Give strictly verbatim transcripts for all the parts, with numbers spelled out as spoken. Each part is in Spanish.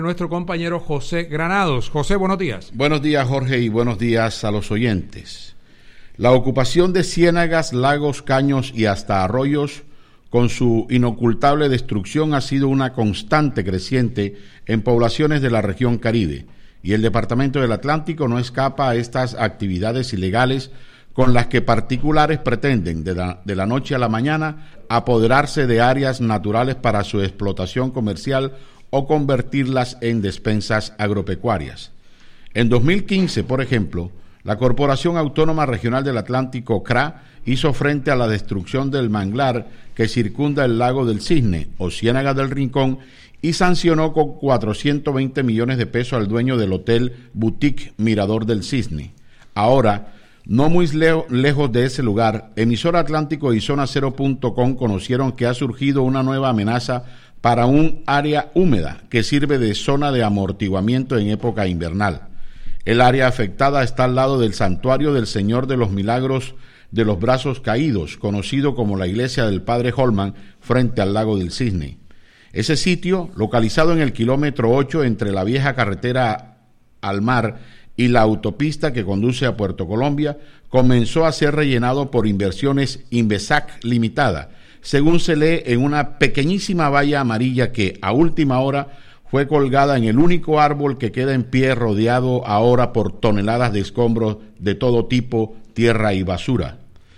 Nuestro compañero José Granados. José, buenos días. Buenos días, Jorge, y buenos días a los oyentes. La ocupación de ciénagas, lagos, caños y hasta arroyos con su inocultable destrucción ha sido una constante creciente en poblaciones de la región Caribe, y el Departamento del Atlántico no escapa a estas actividades ilegales con las que particulares pretenden de la, de la noche a la mañana apoderarse de áreas naturales para su explotación comercial o convertirlas en despensas agropecuarias. En dos mil quince, por ejemplo, la Corporación Autónoma Regional del Atlántico, C R A, hizo frente a la destrucción del manglar que circunda el lago del Cisne o Ciénaga del Rincón y sancionó con cuatrocientos veinte millones de pesos al dueño del hotel Boutique Mirador del Cisne. Ahora, no muy leo, lejos de ese lugar, Emisora Atlántico y Zona Cero punto com conocieron que ha surgido una nueva amenaza para un área húmeda que sirve de zona de amortiguamiento en época invernal. El área afectada está al lado del Santuario del Señor de los Milagros de los Brazos Caídos, conocido como la Iglesia del Padre Holman, frente al lago del Cisne. Ese sitio, localizado en el kilómetro ocho entre la vieja carretera al mar y la autopista que conduce a Puerto Colombia, comenzó a ser rellenado por Inversiones Invesac Limitada, según se lee en una pequeñísima valla amarilla que, a última hora, fue colgada en el único árbol que queda en pie, rodeado ahora por toneladas de escombros de todo tipo, tierra y basura.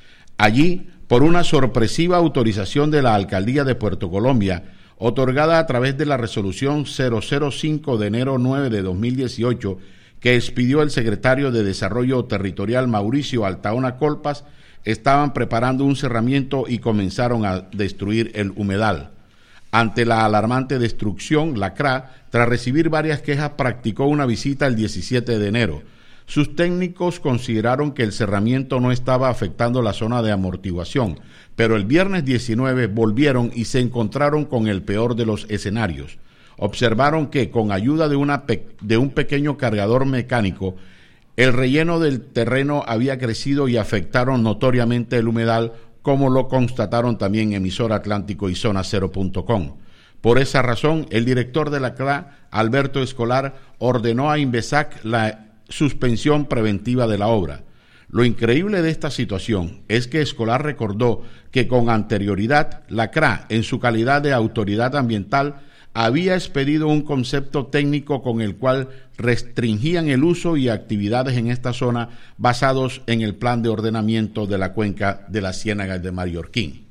Allí, por una sorpresiva autorización de la Alcaldía de Puerto Colombia, otorgada a través de la resolución cero cero cinco de enero nueve de dos mil dieciocho, que expidió el secretario de Desarrollo Territorial Mauricio Altaona Colpas, estaban preparando un cerramiento y comenzaron a destruir el humedal. Ante la alarmante destrucción, la C R A, tras recibir varias quejas, practicó una visita el diecisiete de enero. Sus técnicos consideraron que el cerramiento no estaba afectando la zona de amortiguación, pero el viernes diecinueve volvieron y se encontraron con el peor de los escenarios. Observaron que, con ayuda de, una pe- de un pequeño cargador mecánico, el relleno del terreno había crecido y afectaron notoriamente el humedal, como lo constataron también Emisora Atlántico y Zona Cero punto com. Por esa razón, el director de la C R A, Alberto Escolar, ordenó a Invesac la suspensión preventiva de la obra. Lo increíble de esta situación es que Escolar recordó que con anterioridad la C R A, en su calidad de autoridad ambiental, había expedido un concepto técnico con el cual restringían el uso y actividades en esta zona basados en el plan de ordenamiento de la cuenca de las Ciénagas de Mallorquín.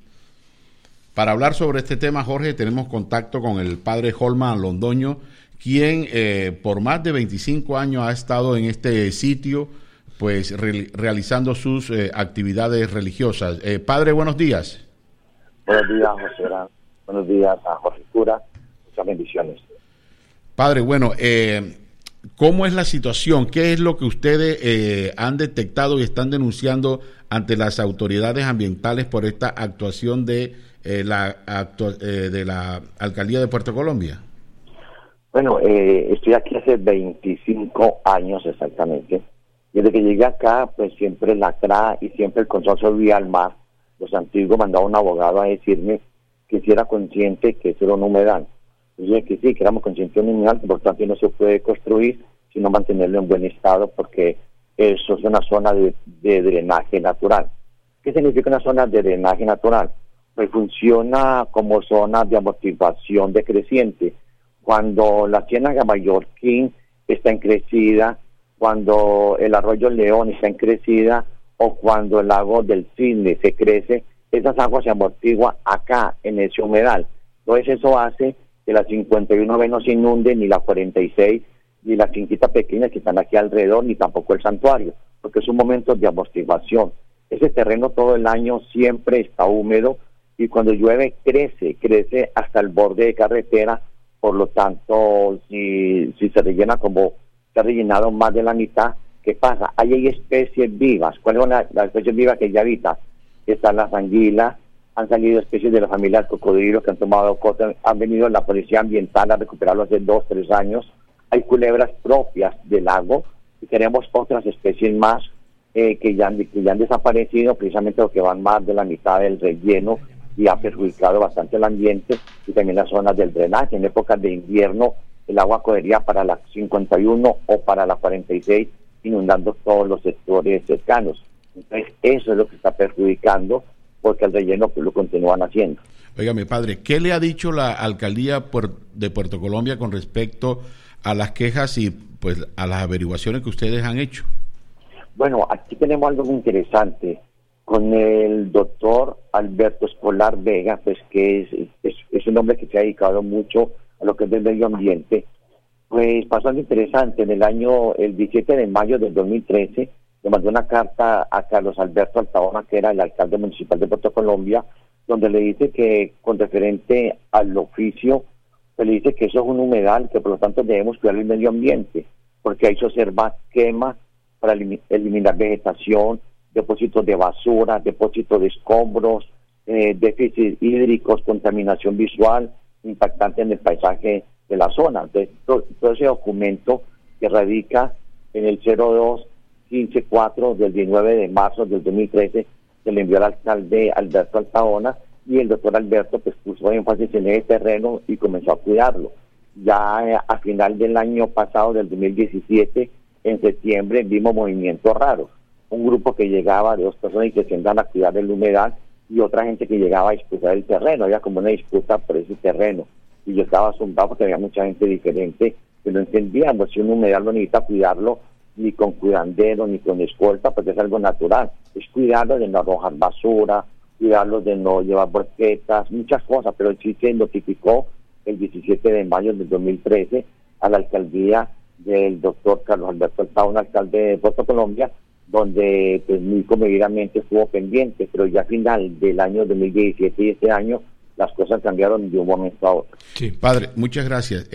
Para hablar sobre este tema, Jorge, tenemos contacto con el padre Holman Londoño, quien eh, por más de veinticinco años ha estado en este sitio, pues re- realizando sus eh, actividades religiosas. Eh, padre, buenos días. Buenos días, José. Buenos días a Jorge Cura. Muchas bendiciones. Padre, bueno, eh, ¿cómo es la situación? ¿Qué es lo que ustedes eh, han detectado y están denunciando ante las autoridades ambientales por esta actuación de, eh, la, actua- eh, de la Alcaldía de Puerto Colombia? Bueno, eh, estoy aquí hace veinticinco años exactamente. Desde que llegué acá, pues siempre la C R A y siempre el Consorcio Vial Mar, los antiguos, mandaba un abogado a decirme que si era consciente que eso era un humedal. Yo dije que sí, que éramos conscientes de un humedal, que por tanto no se puede construir, sino mantenerlo en buen estado, porque eso es una zona de, de drenaje natural. ¿Qué significa una zona de drenaje natural? Pues funciona como zona de amortiguación decreciente. Cuando la Ciénaga Mallorquín está en crecida, cuando el arroyo León está en crecida, o cuando el lago del Cisne se crece, esas aguas se amortiguan acá, en ese humedal. Entonces eso hace que la cincuenta y uno B no se inunde, ni la cuarenta y seis, ni la quinquita pequeña que están aquí alrededor, ni tampoco el santuario, porque es un momento de amortiguación. Ese terreno todo el año siempre está húmedo, y cuando llueve crece, crece hasta el borde de carretera. Por lo tanto, si, si se rellena como se ha rellenado más de la mitad, ¿qué pasa? Ahí hay especies vivas. ¿Cuáles son las, las especies vivas que ya habitan? Están las anguilas, han salido especies de la familia del cocodrilo que han tomado cosas, han venido la policía ambiental a recuperarlo hace dos, tres años. Hay culebras propias del lago y tenemos otras especies más eh, que, ya han, que ya han desaparecido, precisamente porque van más de la mitad del relleno y ha perjudicado bastante el ambiente y también las zonas del drenaje. En épocas de invierno el agua correría para la cincuenta y uno o para la cuarenta y seis, inundando todos los sectores cercanos. Entonces, eso es lo que está perjudicando, porque el relleno pues, lo continúan haciendo. Oiga, mi padre, ¿qué le ha dicho la alcaldía de Puerto Colombia con respecto a las quejas y pues a las averiguaciones que ustedes han hecho? Bueno, aquí tenemos algo muy interesante con el doctor Alberto Escolar Vega, pues que es, es, es un hombre que se ha dedicado mucho a lo que es del medio ambiente. Pues pasó algo interesante. En el año, el diecisiete de mayo del dos mil trece, le mandó una carta a Carlos Alberto Altaona, que era el alcalde municipal de Puerto Colombia, donde le dice que, con referente al oficio, pues le dice que eso es un humedal, que por lo tanto debemos cuidar el medio ambiente, porque ahí se observa quema para eliminar vegetación, depósitos de basura, depósitos de escombros, eh, déficits hídricos, contaminación visual, impactante en el paisaje de la zona. Entonces, todo, todo ese documento que radica en el cero dos quince cuatro del diecinueve de marzo del dos mil trece, se le envió al alcalde Alberto Altaona, y el doctor Alberto pues puso énfasis en ese terreno y comenzó a cuidarlo. Ya eh, a final del año pasado, del dos mil diecisiete, en septiembre, vimos movimientos raros. Un grupo que llegaba de dos personas y que se iban a cuidar el humedal, y otra gente que llegaba a disputar el terreno. Había como una disputa por ese terreno. Y yo estaba asombrado porque había mucha gente diferente que no entendíamos. Si un humedal no necesita cuidarlo ni con cuidandero, ni con escolta, porque es algo natural. Es cuidarlo de no arrojar basura, cuidarlo de no llevar borquetas, muchas cosas, pero sí se notificó el diecisiete de mayo del dos mil trece a la alcaldía del doctor Carlos Alberto Altaona, alcalde de Puerto Colombia, donde pues muy comedidamente estuvo pendiente, pero ya a final del año dos mil diecisiete y este año las cosas cambiaron de un momento a otro. Sí, padre, muchas gracias.